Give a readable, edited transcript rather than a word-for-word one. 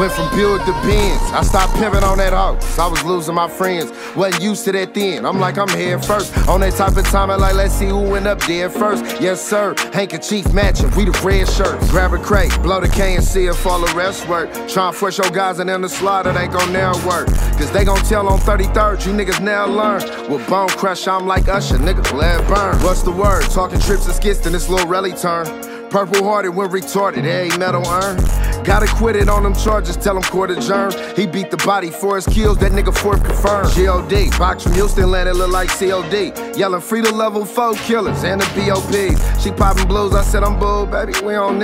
Went from Buick to Benz. I stopped pimping on that hoe, cause I was losing my friends. Wasn't used to that then. I'm like, I'm head first. On that type of time, I like, let's see who end up dead first. Yes, sir. Handkerchief matching, we the red shirts. Grab a crate, blow the K and see if all the rest work. Tryna force your guys and then the slaughter, they gon' never work. Cause they gon' tell on 33rd, you niggas now learn. With Bone Crush, I'm like Usher, nigga, let it burn. What's the word? Talking trips and skits, then this little rally turn. Purple hearted when retarded, every metal earn. Got acquitted on them charges, tell him court adjourned. He beat the body for his kills, that nigga fourth confirmed. G.O.D. Box from Houston landed look like C.O.D. Yelling free the level 4 killers and the B.O.P. She popping blues, I said I'm bull, baby, we on